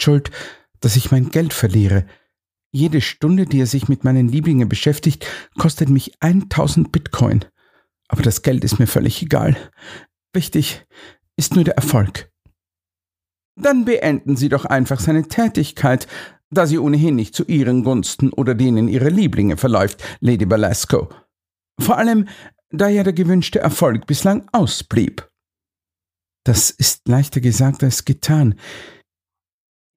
schuld, dass ich mein Geld verliere. Jede Stunde, die er sich mit meinen Lieblingen beschäftigt, kostet mich 1000 Bitcoin. Aber das Geld ist mir völlig egal. Wichtig ist nur der Erfolg. Dann beenden Sie doch einfach seine Tätigkeit, da sie ohnehin nicht zu Ihren Gunsten oder denen Ihrer Lieblinge verläuft, Lady Belasco. Vor allem, da ja der gewünschte Erfolg bislang ausblieb. Das ist leichter gesagt als getan.